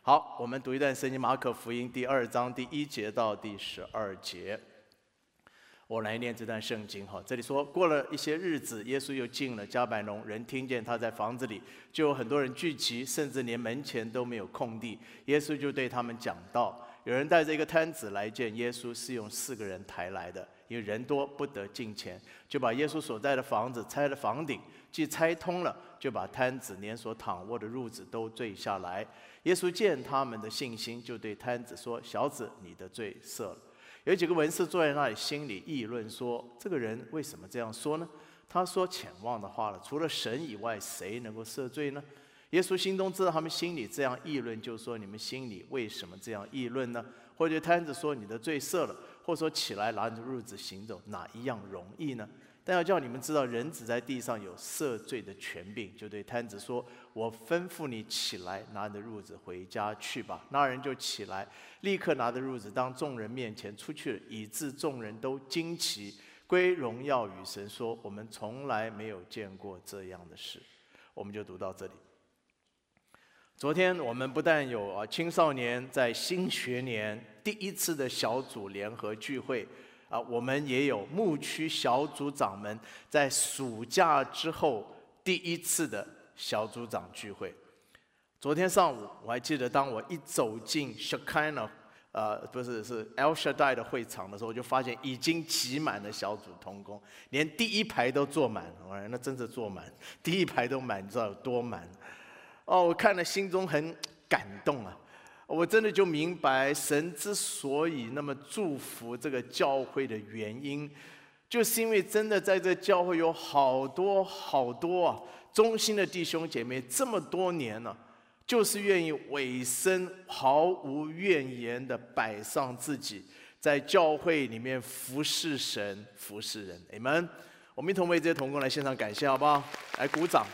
好，我们读一段圣经，马可福音第2章第1节到第12节。我来念这段圣经哈。这里说，过了一些日子，耶稣又进了迦百农，人听见他在房子里，就有很多人聚集，甚至连门前都没有空地。耶稣就对他们讲道。有人带着一个摊子来见耶稣，是用4个人抬来的，因为人多不得进前，就把耶稣所在的房子拆了房顶，既拆通了，就把摊子连所躺卧的褥子都坠下来。耶稣见他们的信心，就对摊子说：“小子，你的罪赦了。”有几个文士坐在那里，心里议论说：“这个人为什么这样说呢？他说浅妄的话了。除了神以外，谁能够赦罪呢？”耶稣心中知道他们心里这样议论，就说：“你们心里为什么这样议论呢？”或者摊子说：“你的罪赦了。”或说：“起来，拿着褥子行走，哪一样容易呢？”但要叫你们知道，人子在地上有赦罪的权柄，就对摊子说：“我吩咐你起来，拿着褥子回家去吧。”那人就起来，立刻拿着褥子当众人面前出去了，以致众人都惊奇，归荣耀与神，说：“我们从来没有见过这样的事。”我们就读到这里。昨天我们不但有青少年在新学年第1次的小组联合聚会。我们也有牧区小组长们在暑假之后第1次的小组长聚会。昨天上午，我还记得，当我一走进 Shekinah， 是 El Shaddai 的会场的时候，我就发现已经挤满了小组同工，连第1排都坐满了。那真是坐满，第1排都满，你知道有多满？我看了心中很感动啊。我真的就明白，神之所以那么祝福这个教会的原因，就是因为真的在这教会有好多忠心的弟兄姐妹，这么多年了，就是愿意委身，毫无怨言的摆上自己，在教会里面服侍神、服侍人。Amen。我们一同为这些同工来献上感谢，好不好？来鼓掌。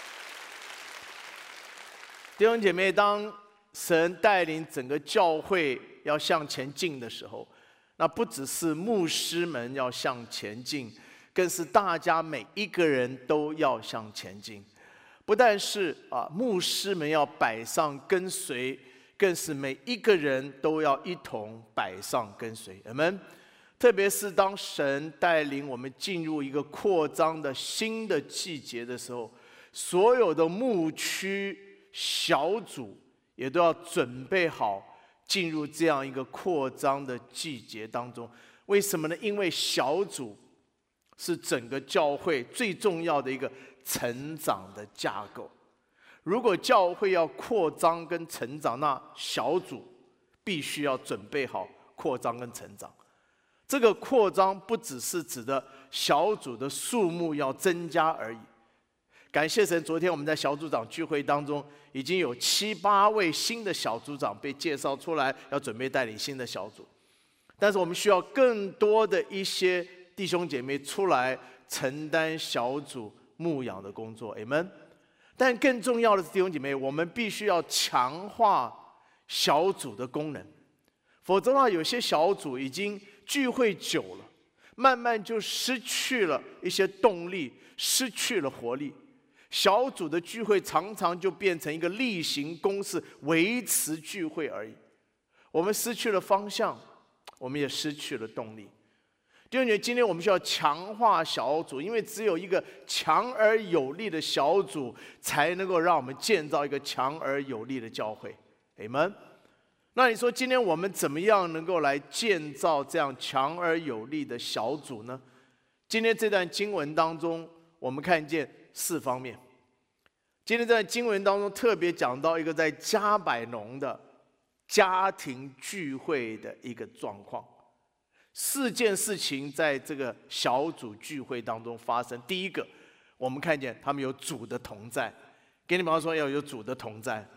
弟兄姐妹，当神带领整个教会要向前进的时候，那不只是牧师们要向前进，更是大家每一个人都要向前进。不但是牧师们要摆上跟随，更是每一个人都要一同摆上跟随。阿们。特别是当神带领我们进入一个扩张的新的季节的时候，所有的牧区小组也都要准备好进入这样一个扩张的季节当中。为什么呢？因为小组是整个教会最重要的一个成长的架构。如果教会要扩张跟成长，那小组必须要准备好扩张跟成长。这个扩张不只是指的小组的数目要增加而已。感谢神，昨天我们在小组长聚会当中，已经有7、8位新的小组长被介绍出来，要准备带领新的小组。但是我们需要更多的一些弟兄姐妹出来承担小组牧养的工作。Amen。但更重要的是，弟兄姐妹，我们必须要强化小组的功能，否则的话，有些小组已经聚会久了，慢慢就失去了一些动力，失去了活力。小组的聚会常常就变成一个例行公事，维持聚会而已。我们失去了方向，我们也失去了动力。弟兄姐妹，今天我们需要强化小组，因为只有一个强而有力的小组，才能够让我们建造一个强而有力的教会。Amen。那你说，今天我们怎么样能够来建造这样强而有力的小组呢？今天这段经文当中，我们看见4方面。今天在经文当中特别讲到一个在迦百农的家庭聚会的一个状况。4件事情在这个小组聚会当中发生。第一个，我们看见他们有主的同在。给你们说，要有主的同在。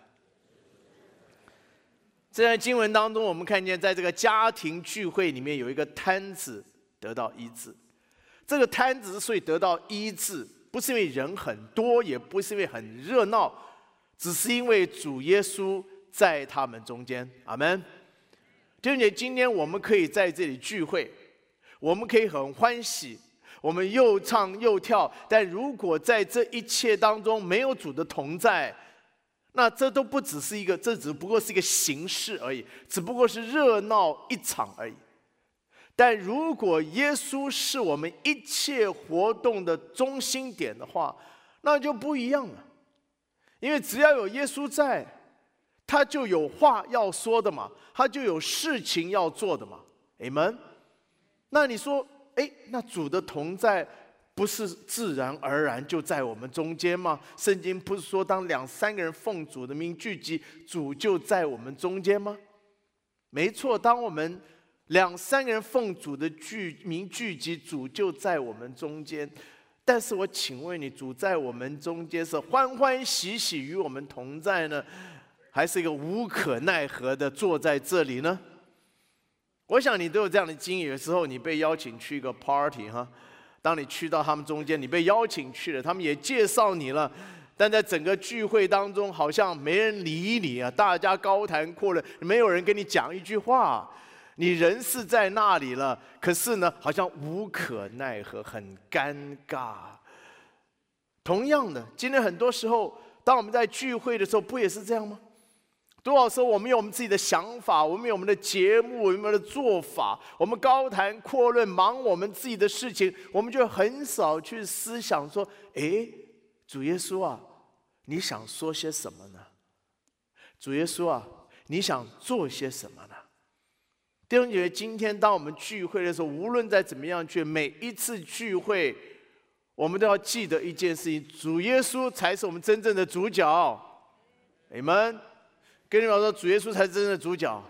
在经文当中，我们看见在这个家庭聚会里面有一个摊子得到医治。这个摊子之所以得到医治，不是因为人很多，也不是因为很热闹，只是因为主耶稣在他们中间。阿们。弟兄姐妹，今天我们可以在这里聚会，我们可以很欢喜，我们又唱又跳，但如果在这一切当中没有主的同在， 那这都不只是一个，这只不过是一个形式而已，只不过是热闹一场而已。但如果耶稣是我们一切活动的中心点的话，那就不一样了。因为只要有耶稣在，他就有话要说的嘛，他就有事情要做的嘛。Amen。那你说，那主的同在不是自然而然就在我们中间吗？圣经不是说，当2、3个人奉主的名聚集，主就在我们中间吗？没错，当我们2、3个人奉主的名聚集，主就在我们中间。但是我请问你，主在我们中间是欢欢喜喜与我们同在呢，还是一个无可奈何的坐在这里呢？我想你都有这样的经验，有时候你被邀请去一个 party 哈。当你去到他们中间，你被邀请去了，他们也介绍你了，但在整个聚会当中，好像没人理你啊，大家高谈阔论，没有人跟你讲一句话，你人是在那里了，可是呢，好像无可奈何，很尴尬。同样的，今天很多时候，当我们在聚会的时候，不也是这样吗？多少时候我们有我们自己的想法，我们有我们的节目，我们的做法，我们高谈阔论，忙我们自己的事情，我们就很少去思想说：主耶稣啊，你想说些什么呢？主耶稣啊，你想做些什么呢？弟兄姐妹，今天当我们聚会的时候，无论在怎么样聚，每一次聚会，我们都要记得一件事情：主耶稣才是我们真正的主角。Amen。跟你们说，主耶稣才是真正的主角。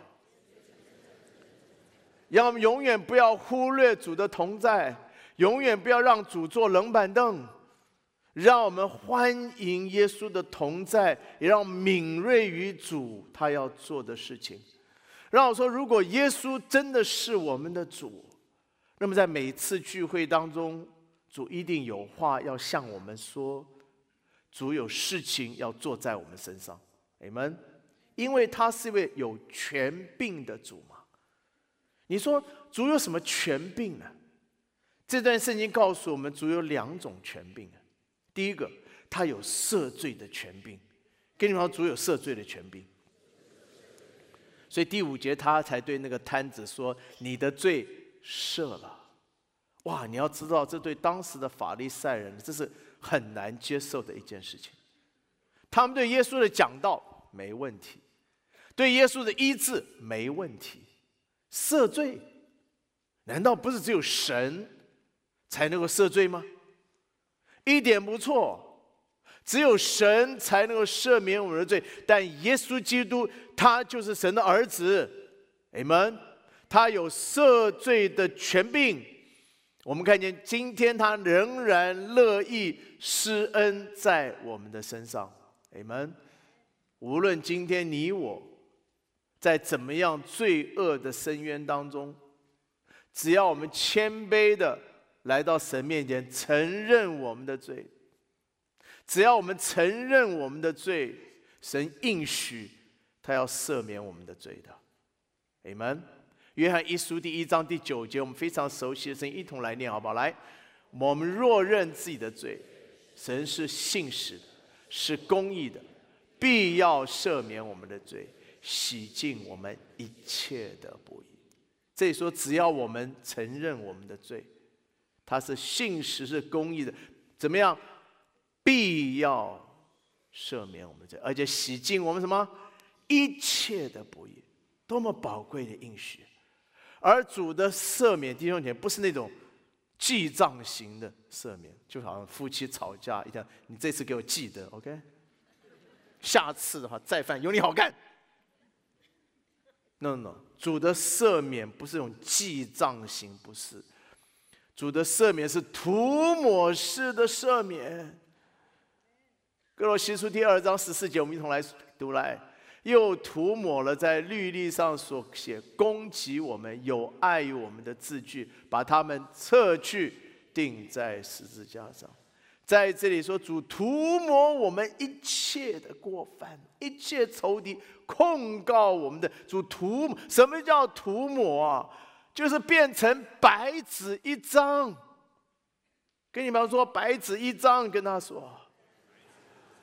让我们永远不要忽略主的同在，永远不要让主坐冷板凳。让我们欢迎耶稣的同在，也让敏锐于主他要做的事情。让我说，如果耶稣真的是我们的主，那么在每次聚会当中，主一定有话要向我们说，主有事情要做在我们身上。Amen。因为他是一位有权柄的主嘛。你说主有什么权柄呢？这段圣经告诉我们，主有2种权柄。第一个，他有赦罪的权柄。跟你们说，主有赦罪的权柄。所以第5节他才对那个摊子说：“你的罪赦了。”哇，你要知道，这对当时的法利赛人，这是很难接受的一件事情。他们对耶稣的讲道没问题，对耶稣的医治没问题，赦罪难道不是只有神才能够赦罪吗？一点不错，只有神才能够赦免我们的罪，但耶稣基督他就是神的儿子。 Amen。 他有赦罪的权柄。我们看见今天他仍然乐意施恩在我们的身上。 Amen。 无论今天你我在怎么样罪恶的深渊当中，只要我们谦卑的来到神面前，承认我们的罪，只要我们承认我们的罪，神应许他要赦免我们的罪的。 Amen。 约翰一书第1章第9节，我们非常熟悉的声音，一同来念好不好？来，我们若认自己的罪，神是信实的，是公义的，必要赦免我们的罪，洗净我们一切的不义。这里说，只要我们承认我们的罪，他是信实是公义的，怎么样？必要赦免我们的罪，而且洗净我们什么？一切的不义。多么宝贵的应许！而主的赦免，弟兄姐妹，不是那种记账型的赦免，就好像夫妻吵架一样，你这次给我记得 ，OK？ 下次的话再犯，有你好干。No， 主的赦免不是那种记账型，不是。主的赦免是涂抹式的赦免。哥罗西书第2章14节，我们一同来读来。又涂抹了在律例上所写攻击我们、有碍于我们的字句，把它们撤去，钉在十字架上。在这里说，主涂抹我们一切的过犯，一切仇敌控告我们的，主涂抹。什么叫涂抹啊？就是变成白纸一张。跟你们说，白纸一张，跟他说，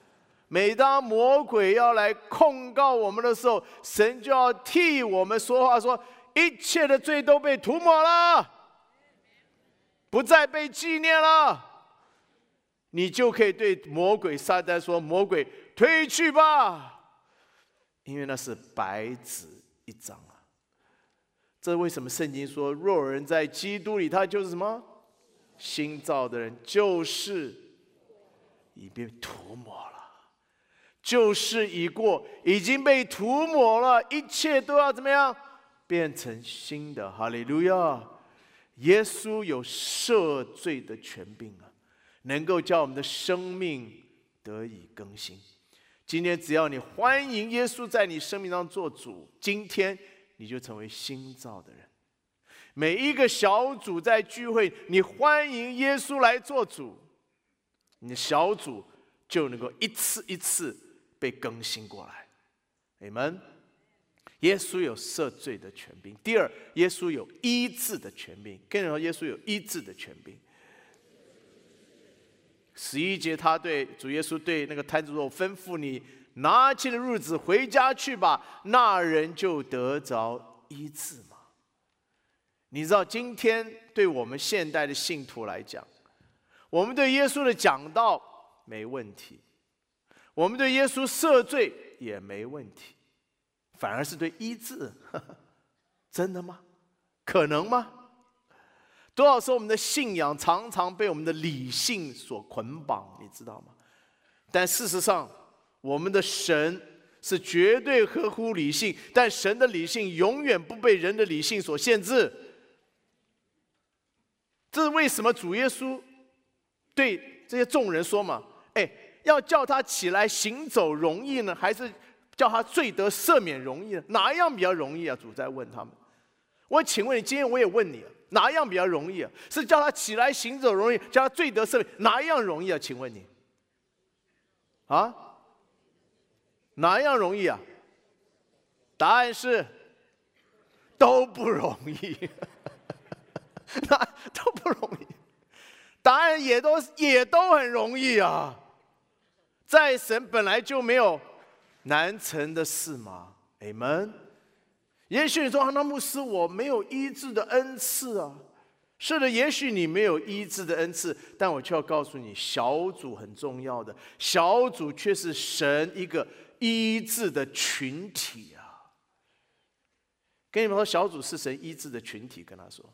每当魔鬼要来控告我们的时候，神就要替我们说话，说一切的罪都被涂抹了，不再被纪念了。你就可以对魔鬼撒旦说：魔鬼退去吧，因为那是白纸一张啊。这是为什么圣经说，若有人在基督里，他就是什么？新造的人，就是已被涂抹了，旧事已过，已经被涂抹了，一切都要怎么样？变成新的。哈利路亚！耶稣有赦罪的权柄啊，能够叫我们的生命得以更新。今天只要你欢迎耶稣在你生命上做主，今天你就成为新造的人。每一个小组在聚会，你欢迎耶稣来做主，你的小组就能够一次一次被更新过来。阿们。耶稣有赦罪的权柄。第二，耶稣有医治的权柄。跟人说，耶稣有医治的权柄。11节，他对主耶稣对那个摊子说：“我吩咐你拿起的褥子回家去吧。”那人就得着医治嘛。你知道，今天对我们现代的信徒来讲，我们对耶稣的讲道没问题，我们对耶稣赦罪也没问题，反而是对医治，真的吗？可能吗？多少时候我们的信仰常常被我们的理性所捆绑，你知道吗？但事实上，我们的神是绝对合乎理性，但神的理性永远不被人的理性所限制。这是为什么主耶稣对这些众人说嘛：要叫他起来行走容易呢，还是叫他罪得赦免容易呢？哪一样比较容易啊？主在问他们。我请问你，今天我也问你，哪一样比较容易啊？是叫他起来行走容易，叫他罪得赦免，哪一样容易啊？请问你，啊？哪一样容易啊？答案是都不容易，那都不容易。答案也都很容易啊。在神本来就没有难成的事嘛。阿们。也许你说，那牧师，我没有医治的恩赐啊。是的，也许你没有医治的恩赐，但我却要告诉你，小组很重要的，小组却是神一个医治的群体啊。跟你们说，小组是神医治的群体，跟他说。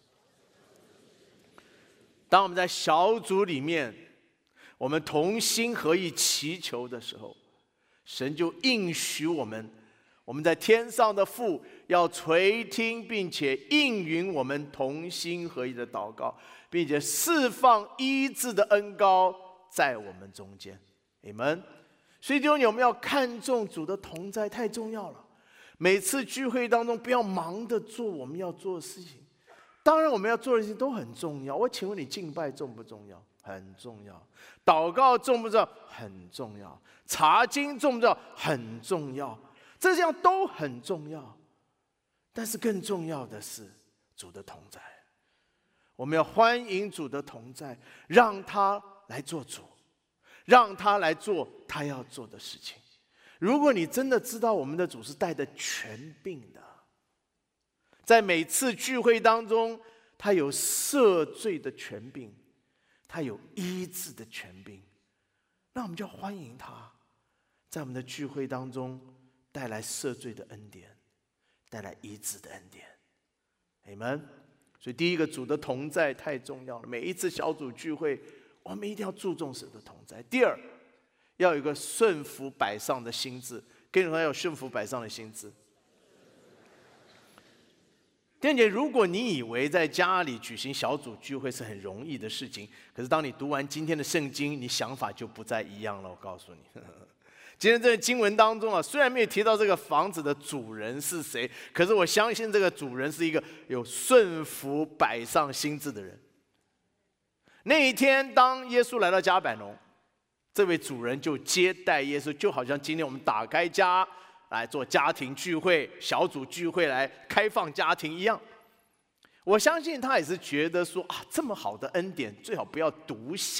当我们在小组里面，我们同心合意祈求的时候，神就应许我们在天上的父要垂听，并且应允我们同心合意的祷告，并且释放医治的恩膏在我们中间。阿们。所以弟兄姐妹，我们要看重主的同在，太重要了。每次聚会当中，不要忙着做我们要做的事情。当然，我们要做的事情都很重要。我请问你，敬拜重不重要？很重要。祷告重不重要？很重要。查经重不重要？很重要。这样都很重要。但是更重要的是主的同在。我们要欢迎主的同在，让他来做主，让他来做他要做的事情。如果你真的知道我们的主是带着权柄的，在每次聚会当中，他有赦罪的权柄，他有医治的权柄，那我们就欢迎他，在我们的聚会当中带来赦罪的恩典，带来医治的恩典。阿们。所以第一个，主的同在太重要了。每一次小组聚会，我们一定要注重神的同在。第二，要有一个顺服摆上的心志。跟你说，要有顺服摆上的心志。弟兄姐妹，如果你以为在家里举行小组聚会是很容易的事情，可是当你读完今天的圣经，你想法就不再一样了。我告诉你，今天这个经文当中啊，虽然没有提到这个房子的主人是谁，可是我相信这个主人是一个有顺服摆上心志的人。那一天，当耶稣来到迦百农，这位主人就接待耶稣，就好像今天我们打开家来做家庭聚会、小组聚会来开放家庭一样。我相信他也是觉得说啊，这么好的恩典，最好不要独享嘛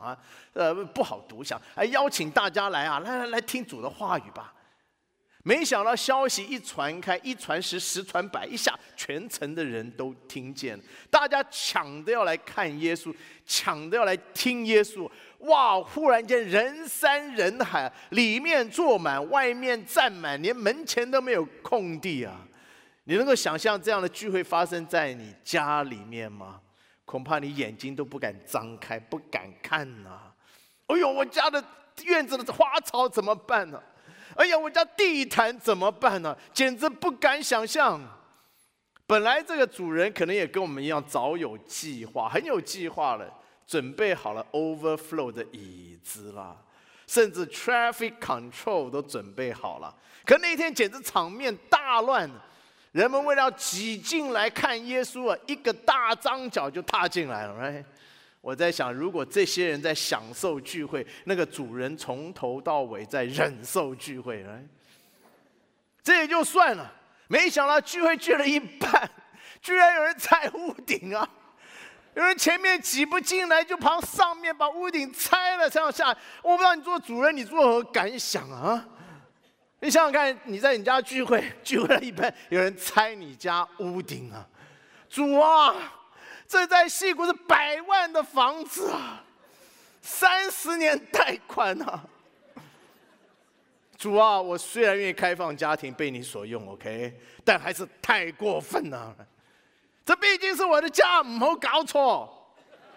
啊，不好读想，邀请大家来啊，来听主的话语吧。没想到消息一传开，一传十，十传百，一下全城的人都听见了，大家抢着要来看耶稣，抢着要来听耶稣。哇！忽然间人山人海，里面坐满，外面站满，连门前都没有空地啊！你能够想象这样的聚会发生在你家里面吗？恐怕你眼睛都不敢张开，不敢看啊！哎呦，我家的院子的花草怎么办呢？哎呀，我家地毯怎么办呢？简直不敢想象。本来这个主人可能也跟我们一样早有计划，很有计划了，准备好了 overflow 的椅子啦，甚至 traffic control 都准备好了。可那天简直场面大乱，人们为了要挤进来看耶稣啊，一个大张脚就踏进来了。right？我在想，如果这些人在享受聚会，那个主人从头到尾在忍受聚会，这也就算了。没想到聚会聚了一半，居然有人拆屋顶啊！有人前面挤不进来，就跑上面把屋顶拆了，这样下。我不知道你做主人，你作何感想啊？你想想看，你在你家聚会了一半，有人拆你家屋顶啊！主啊！这在矽谷是100万的房子啊，30年贷款啊！主啊，我虽然愿意开放家庭被你所用 ，OK， 但还是太过分了。这毕竟是我的家，唔好搞错。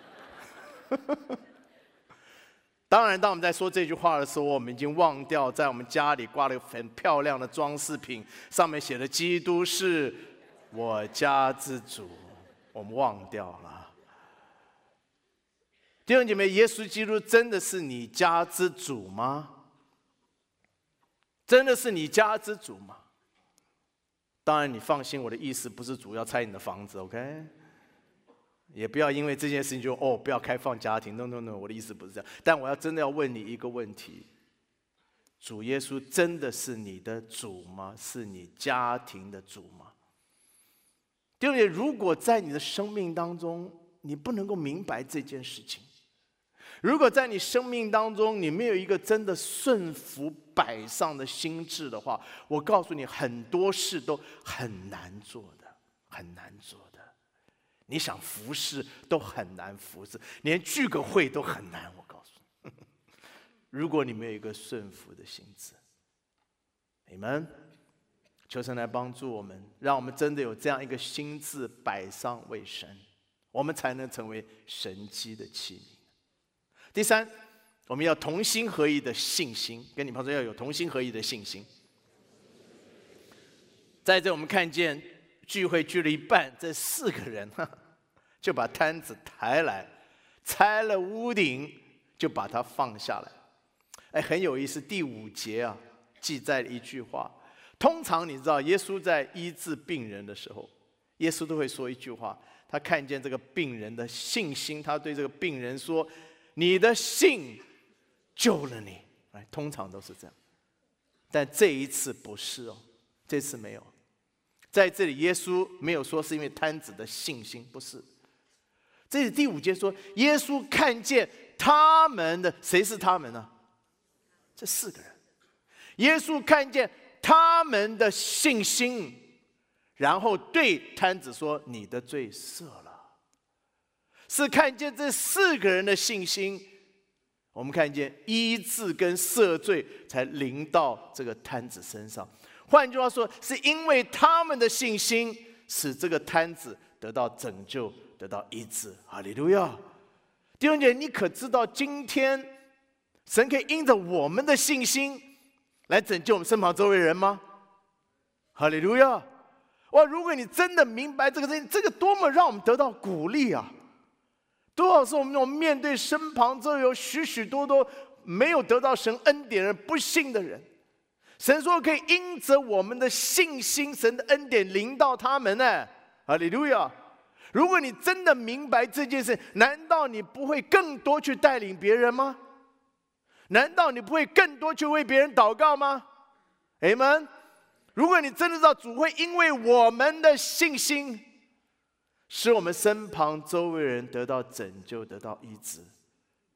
当然，当我们在说这句话的时候，我们已经忘掉在我们家里挂了一个很漂亮的装饰品，上面写的"基督是我家之主"。我们忘掉了，弟兄姐妹，耶稣基督真的是你家之主吗？真的是你家之主吗？当然，你放心，我的意思不是主要拆你的房子 ，OK？ 也不要因为这件事情就不要开放家庭 ，no， 我的意思不是这样。但我真的要问你一个问题：主耶稣真的是你的主吗？是你家庭的主吗？弟兄姐妹，如果在你的生命当中，你不能够明白这件事情；如果在你生命当中，你没有一个真的顺服摆上的心智的话，我告诉你，很多事都很难做的，很难做的。你想服侍都很难服侍，连聚个会都很难。我告诉你，如果你没有一个顺服的心智，你们。求神来帮助我们，让我们真的有这样一个心志摆上为神，我们才能成为神迹的器皿。第三，我们要同心合一的信心，跟你旁边要有同心合一的信心。在这我们看见聚会聚了一半，这4个人就把摊子抬来，拆了屋顶，就把它放下来。很有意思，第5节啊记载了一句话。通常你知道，耶稣在医治病人的时候，耶稣都会说一句话。他看见这个病人的信心，他对这个病人说："你的信救了你。"通常都是这样，但这一次不是哦，这次没有。在这里，耶稣没有说是因为摊子的信心，不是。这里第5节说，耶稣看见他们的，谁是他们呢？这4个人。耶稣看见他们的信心，然后对摊子说："你的罪赦了。"是看见这4个人的信心，我们看见医治跟赦罪才临到这个摊子身上。换句话说，是因为他们的信心，使这个摊子得到拯救，得到医治。哈利路亚！弟兄姐妹，你可知道今天神可以因着我们的信心来拯救我们身旁周围人吗？哈利路亚！哇，如果你真的明白这个事情，这个多么让我们得到鼓励啊！多少是我们面对身旁周围有许许多多没有得到神恩典的人、不信的人，神说可以因着我们的信心，神的恩典临到他们呢。哈利路亚！如果你真的明白这件事，难道你不会更多去带领别人吗？难道你不会更多去为别人祷告吗？ Amen。 如果你真的知道主会因为我们的信心，使我们身旁周围人得到拯救，得到医治，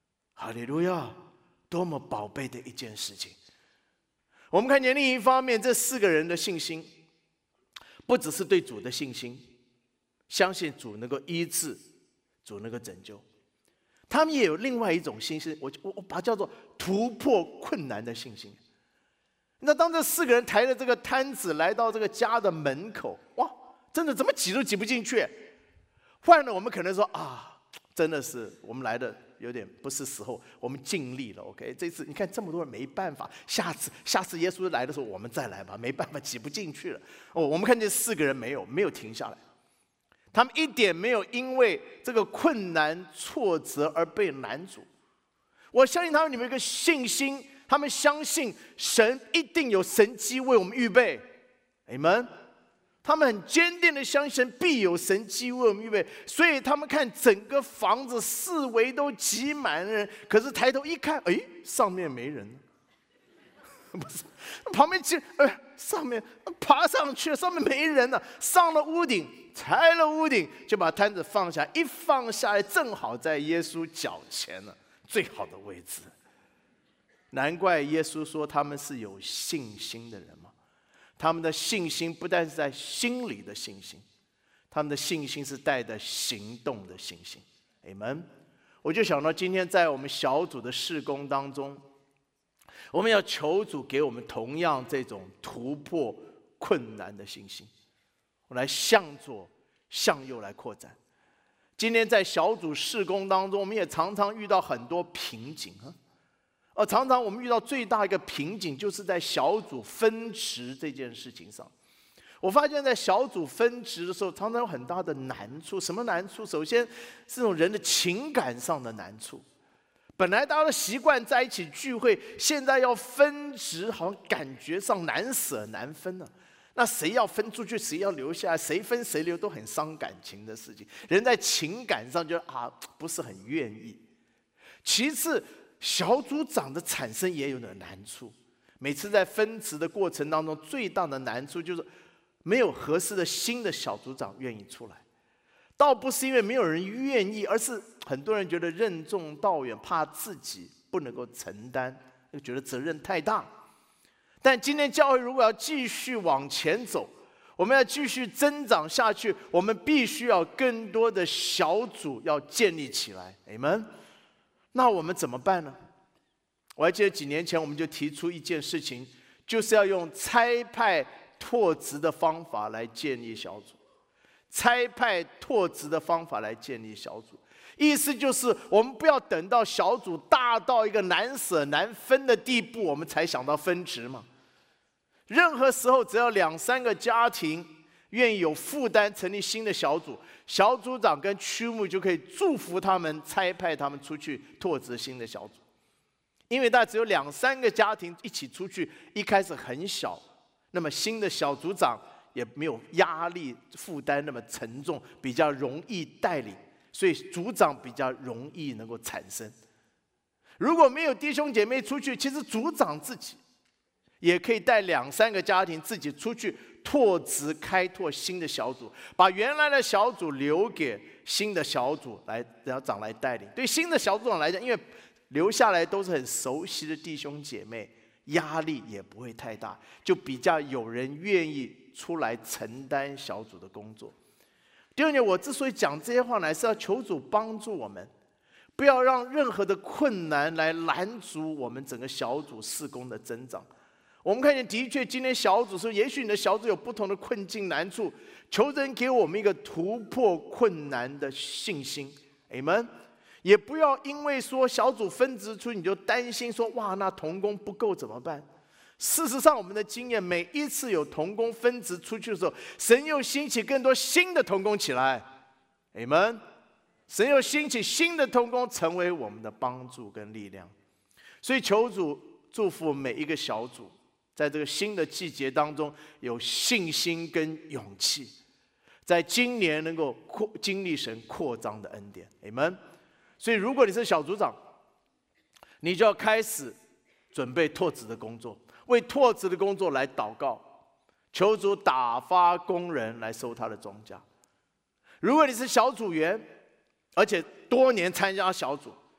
哈利路亚，多么宝贝的一件事情。我们看见另一方面，这4个人的信心，不只是对主的信心，相信主能够医治，主能够拯救。他们也有另外一种信心，我把它叫做突破困难的信心。那当这4个人抬着这个摊子来到这个家的门口，哇，真的怎么挤都挤不进去。换了我们可能说啊，真的是我们来的有点不是时候，我们尽力了 ，OK。这次你看这么多人没办法，下次耶稣来的时候我们再来吧，没办法挤不进去了。哦，我们看见4个人没有停下来。他们一点没有因为这个困难挫折而被拦阻。我相信他们里面有一个信心，他们相信神一定有神迹为我们预备。Amen。他们很坚定的相信必有神迹为我们预备，所以他们看整个房子四围都挤满人，可是抬头一看，哎，上面没人。不是，旁边上面爬上去了，上面没人了，上了屋顶，拆了屋顶，就把摊子放下，一放下来，正好在耶稣脚前了，最好的位置。难怪耶稣说他们是有信心的人嘛。他们的信心不但是在心里的信心，他们的信心是带着行动的信心。Amen。我就想到今天在我们小组的事工当中，我们要求主给我们同样这种突破困难的信心，我来向左向右来扩展。今天在小组事工当中，我们也常常遇到很多瓶颈常常我们遇到最大一个瓶颈，就是在小组分职这件事情上。我发现在小组分职的时候，常常有很大的难处。什么难处？首先是这种人的情感上的难处。本来大家都习惯在一起聚会，现在要分职，好像感觉上难舍难分了。那谁要分出去，谁要留下来，谁分谁留，都很伤感情的事情。人在情感上就不是很愿意。其次，小组长的产生也有点难处。每次在分职的过程当中，最大的难处就是没有合适的新的小组长愿意出来。倒不是因为没有人愿意，而是很多人觉得任重道远，怕自己不能够承担，觉得责任太大。但今天教会如果要继续往前走，我们要继续增长下去，我们必须要更多的小组要建立起来。Amen。那我们怎么办呢？我还记得几年前我们就提出一件事情，就是要用差派拓殖的方法来建立小组。差派拓殖的方法来建立小组，意思就是我们不要等到小组大到一个难舍难分的地步，我们才想到分职嘛。任何时候，只要2-3个家庭愿意有负担成立新的小组，小组长跟区牧就可以祝福他们，差派他们出去拓殖新的小组。因为大概只有2-3个家庭一起出去，一开始很小，那么新的小组长也没有压力负担那么沉重，比较容易带领，所以组长比较容易能够产生。如果没有弟兄姐妹出去，其实组长自己也可以带2-3个家庭自己出去拓殖开拓新的小组，把原来的小组留给新的小组来长来带领。对新的小组长来讲，因为留下来都是很熟悉的弟兄姐妹，压力也不会太大，就比较有人愿意出来承担小组的工作。第二点，我之所以讲这些话呢，是要求主帮助我们，不要让任何的困难来拦阻我们整个小组事工的增长。我们看见，的确，今天小组说，也许你的小组有不同的困境难处，求神给我们一个突破困难的信心。Amen。也不要因为说小组分职出，你就担心说，哇，那同工不够怎么办？事实上，我们的经验，每一次有同工分职出去的时候，神又兴起更多新的同工起来。Amen。神又兴起新的同工，成为我们的帮助跟力量。所以求主祝福我们每一个小组，在这个新的季节当中，有信心跟勇气，在今年能够经历神扩张的恩典。Amen。所以，如果你是小组长，你就要开始准备拓殖的工作，为拓殖的工作来祷告，求主打发工人来收他的庄稼。如果你是小组员，而且多年参加小组，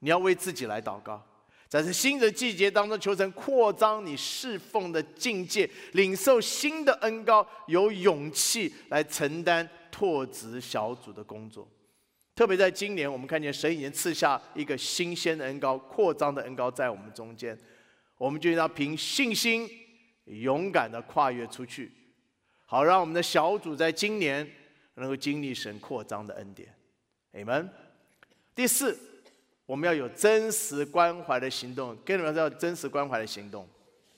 你要为自己来祷告。在这新的季节当中，求神扩张你侍奉的境界，领受新的恩膏，有勇气来承担拓殖小组的工作。特别在今年，我们看见神已经赐下一个新鲜的恩膏、扩张的恩膏在我们中间，我们就要凭信心勇敢的跨越出去，好让我们的小组在今年能够经历神扩张的恩典。Amen。第四，我们要有真实关怀的行动。跟你们说，真实关怀的行动。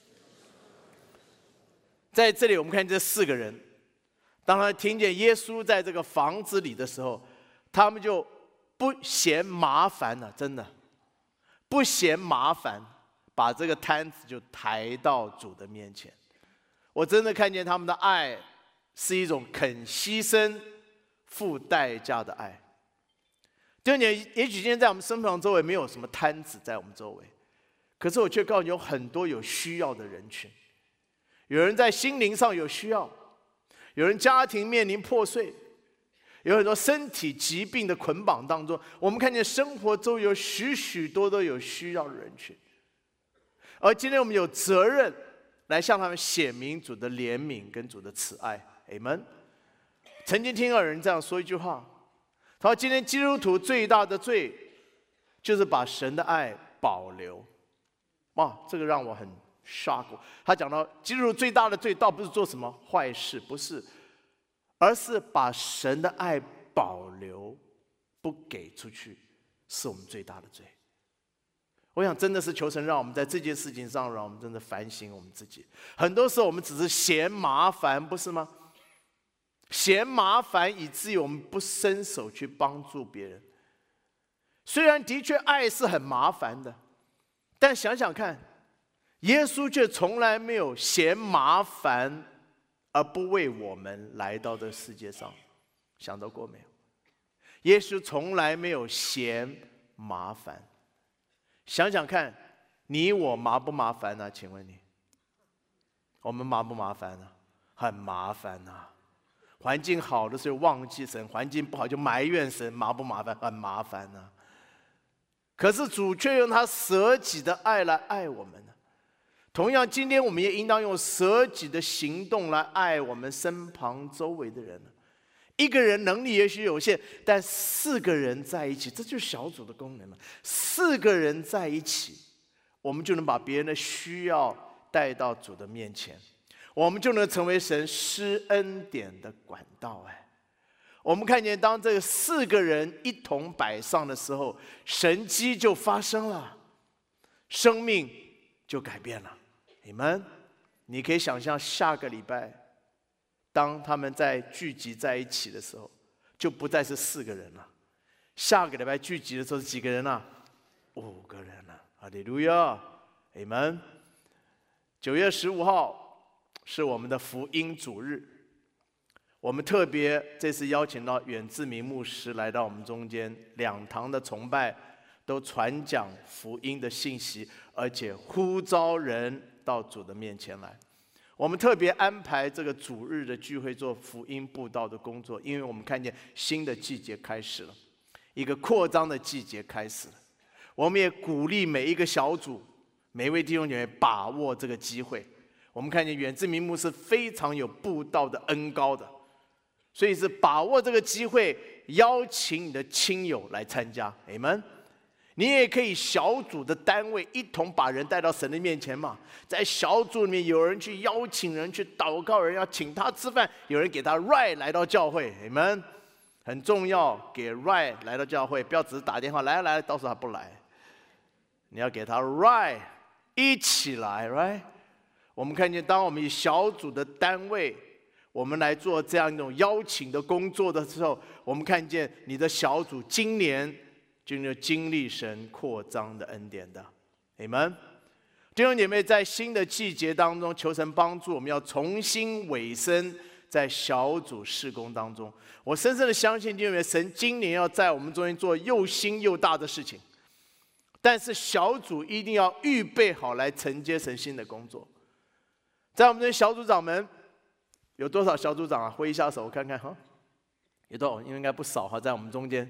在这里，我们看这4个人，当他听见耶稣在这个房子里的时候，他们就不嫌麻烦了，真的不嫌麻烦，把这个摊子就抬到主的面前。我真的看见他们的爱是一种肯牺牲、付代价的爱。弟兄姐妹，也许今天在我们身旁周围没有什么摊子在我们周围，可是我却告诉你，有很多有需要的人群。有人在心灵上有需要，有人家庭面临破碎，有很多身体疾病的捆绑当中，我们看见生活中有许许多多有需要的人群。而今天我们有责任来向他们显明主的怜悯跟主的慈爱。Amen。曾经听到有人这样说一句话，他说：“今天基督徒最大的罪，就是把神的爱保留。”哇，这个让我很 shock。他讲到基督徒最大的罪，倒不是做什么坏事，不是，而是把神的爱保留，不给出去，是我们最大的罪。我想真的是求神让我们在这件事情上，让我们真的反省我们自己。很多时候我们只是嫌麻烦，不是吗？嫌麻烦以至于我们不伸手去帮助别人。虽然的确爱是很麻烦的，但想想看，耶稣却从来没有嫌麻烦而不为我们来到这世界上，想到过没有？耶稣从来没有嫌麻烦。想想看，你我麻不麻烦呢？请问你，我们麻不麻烦呢？很麻烦啊！环境好的时候忘记神，环境不好就埋怨神，麻不麻烦？很麻烦啊！可是主却用他舍己的爱来爱我们呢。同样，今天我们也应当用舍己的行动来爱我们身旁周围的人。一个人能力也许有限，但4个人在一起，这就是小组的功能了。4个人在一起，我们就能把别人的需要带到主的面前，我们就能成为神施恩典的管道。我们看见当这4个人一同摆上的时候，神迹就发生了，生命就改变了。你们，你可以想象下个礼拜，当他们在聚集在一起的时候，就不再是4个人了。下个礼拜聚集的时候是几个人啊？5个人了。哈利路亚，阿们。9月15号是我们的福音主日，我们特别这次邀请到远志明牧师来到我们中间，2堂的崇拜都传讲福音的信息，而且呼召人到主的面前来。我们特别安排这个主日的聚会做福音布道的工作，因为我们看见新的季节开始了，一个扩张的季节开始了。我们也鼓励每一个小组、每一位弟兄姐妹把握这个机会。我们看见远志明牧是非常有布道的恩膏的，所以是把握这个机会，邀请你的亲友来参加。Amen。你也可以小组的单位一同把人带到神的面前嘛。在小组里面，有人去邀请人去祷告，人要请他吃饭，有人给他 ride 来到教会。Amen。很重要，给 ride 来到教会，不要只是打电话来，到时候他不来。你要给他 ride， 一起来 ，right？ 我们看见，当我们以小组的单位，我们来做这样一种邀请的工作的时候，我们看见你的小组今年就能经历神扩张的恩典的。Amen。弟兄姐妹，在新的季节当中，求神帮助我们要重新委身在小组事工当中。我深深的相信，弟兄姐妹，神今年要在我们中间做又新又大的事情。但是小组一定要预备好来承接神新的工作。在我们这些小组长们，有多少小组长啊？挥一下手，我看看哈。有多少？应该不少哈，在我们中间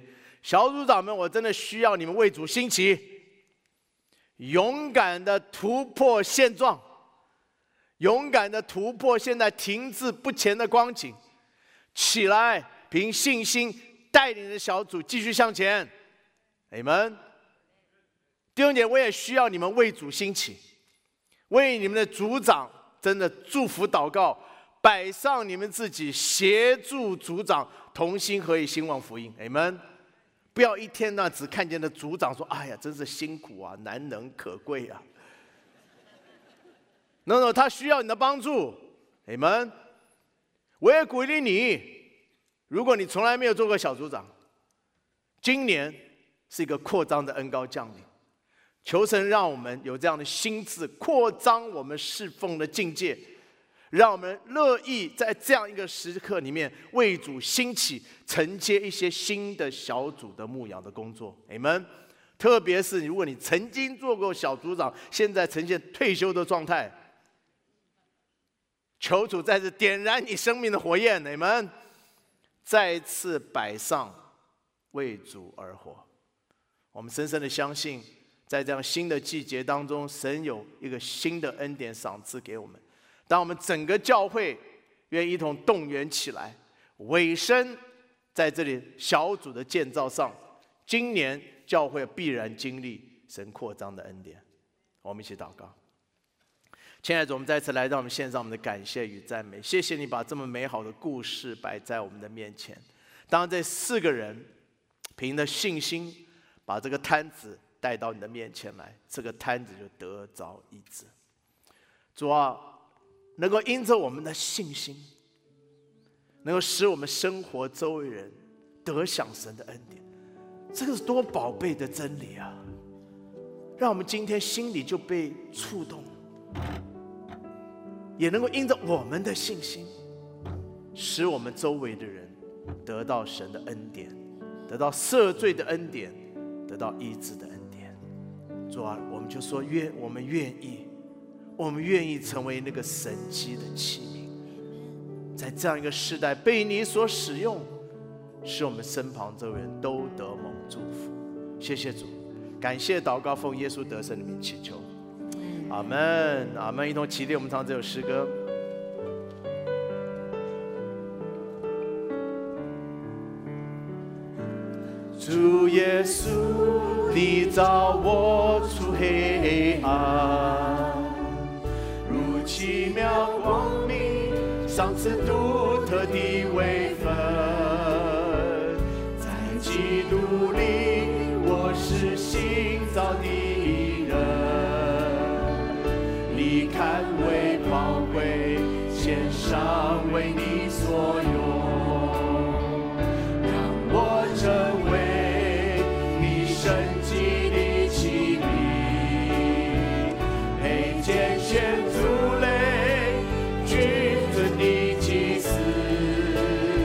小组长们，我真的需要你们为主兴起，勇敢的突破现状，勇敢的突破现在停滞不前的光景，起来，凭信心带领着小组继续向前。Amen。弟兄姐妹，我也需要你们为主兴起，为你们的组长真的祝福祷告，摆上你们自己，协助组长同心合意兴旺福音。Amen。不要一天呢只看见的组长说：“哎呀，真是辛苦啊，难能可贵啊。” No， 他需要你的帮助。Amen。我也鼓励你，如果你从来没有做过小组长，今年是一个扩张的恩膏降临。求神让我们有这样的心智，扩张我们侍奉的境界，让我们乐意在这样一个时刻里面为主兴起，承接一些新的小组的牧养的工作。Amen。特别是如果你曾经做过小组长，现在呈现退休的状态，求主再次点燃你生命的火焰。Amen。再次摆上为主而活。我们深深的相信，在这样新的季节当中，神有一个新的恩典赏赐给我们。当我们整个教会愿一同动员起来，委身在这里小组的建造上，今年教会必然经历神扩张的恩典。我们一起祷告。亲爱的主，我们再次来到我们献上我们的感谢与赞美，谢谢你把这么美好的故事摆在我们的面前。当这4个人凭着信心把这个摊子带到你的面前来，这个摊子就得着医治。主啊，能够因着我们的信心，能够使我们生活周围人得享神的恩典，这个是多宝贝的真理啊！让我们今天心里就被触动，也能够因着我们的信心，使我们周围的人得到神的恩典，得到赦罪的恩典，得到医治的恩典。主啊，我们就说我们愿意成为那个神迹的器皿，在这样一个时代被你所使用，使我们身旁周围人都得蒙祝福。谢谢主，感谢祷告，奉耶稣得胜的名祈求，阿们，阿们。一同起立，我们唱这首诗歌。主耶稣，你照我出黑暗，如奇妙光明，赏赐独特的位分。在基督里，我是新造的人，你看为宝贵，献上为你所用，让我成为神迹的器皿，配拣选族类，君尊的祭司，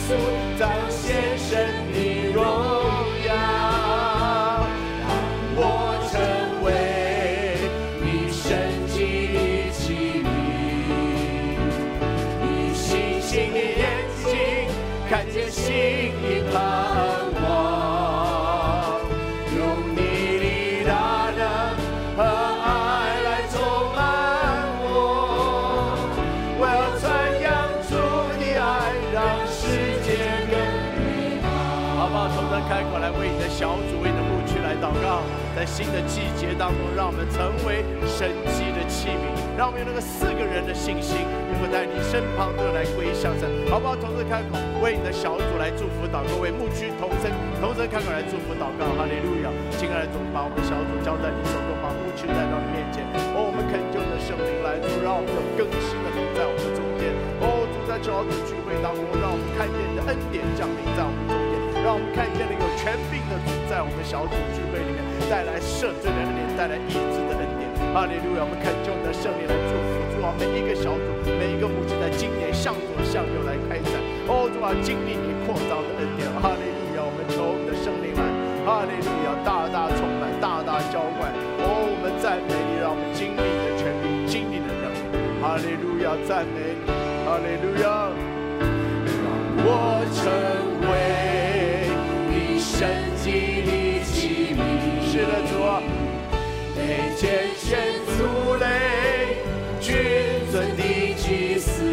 稣彰显神的荣耀，让我成为你神迹的器皿，以信心的眼睛看见新的盼望，用你的大能和爱来充满我，我要传扬主的爱，让世界更美好。好不好？同声开口来为你的小组、为你的牧区来祷告，在新的季节当中，让我们成为神迹的器皿，让我们有那个4个人的信心，能够在你身旁都来归向神。好不好？同声开口为你的小组来祝福祷告，为牧区同声开口来祝福祷告。哈利路亚！亲爱的主，把我们小组交在你手中，把牧区带到你面前。我们恳求你的圣灵来，主，让我们有更新的主在我们中间。主在小组聚会当中，让我们看见你的恩典降临在我们中间，让我们看见了有权柄的主在我们小组聚会里面带来赦罪的恩典，带来医治的恩典。哈利路亚！我们恳求你的圣灵来祝福，主啊，每一个小组，每一个牧区在今年向左向右来开展。主啊，经历你扩张的恩典。哈利路亚！我们求你的圣灵来，哈利路亚，大大充满，大大浇灌。我们赞美你，让我们经历你的权柄，经历你的能力。哈利路亚，赞美你，哈利路亚。让我成为你神迹的器皿。是的，主啊，每天献出类君尊的祭司，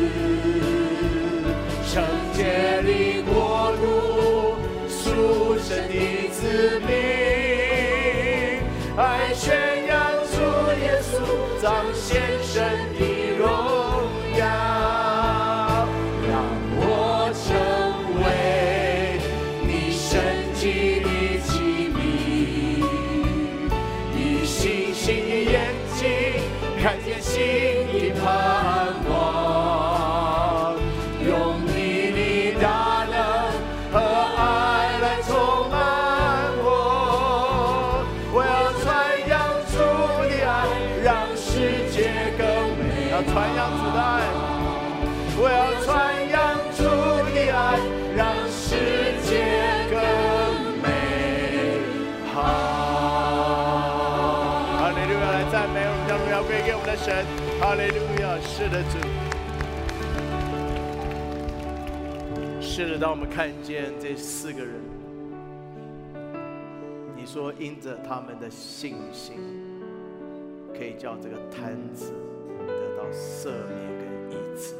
圣洁的国度，属神的子民，爱宣扬主耶稣彰显神的荣耀，让我成为你神迹的器皿，以信心的眼睛看见新的盼望，用你的大能和爱来充满我，我要传扬主的爱，让世界更美。要传扬主的爱，我要传扬主的爱，让世界更美好。哈利路亚！来赞美我们，将荣耀归给我们的神。哈利路亚！是的，主。是的，当我们看见这4个人，你说因着他们的信心，可以叫这个瘫子得到赦免跟医治。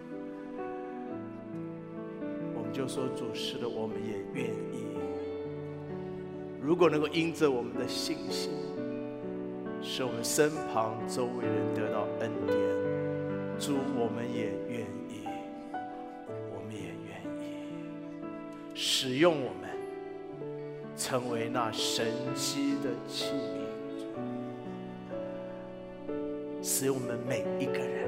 我们就说主，是的，我们也愿意。如果能够因着我们的信心，使我们身旁周围人得到恩典，主，我们也愿意，我们也愿意使用我们，成为那神迹的器皿，使用我们每一个人。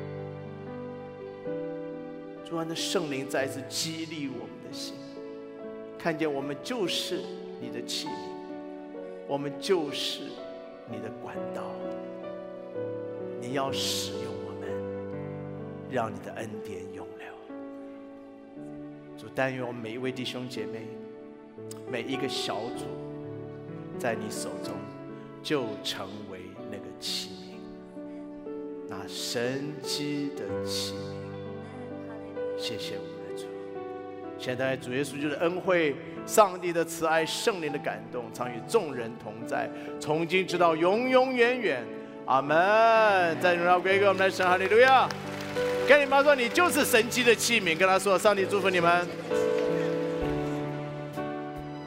主啊，那圣灵再一次激励我们的心，看见我们就是你的器皿，我们就是你的管道，你要使用我们，让你的恩典永留。主，但愿我们每一位弟兄姐妹，每一个小组，在你手中就成为那个器皿，那神迹的器皿。谢谢我们的主。现在主耶稣基督的恩惠、上帝的慈爱、圣灵的感动，常与众人同在，从今直到永永远远。阿门。再荣耀归给我们的神，哈利路亚。跟你妈说，你就是神迹的器皿，跟他说，上帝祝福你们。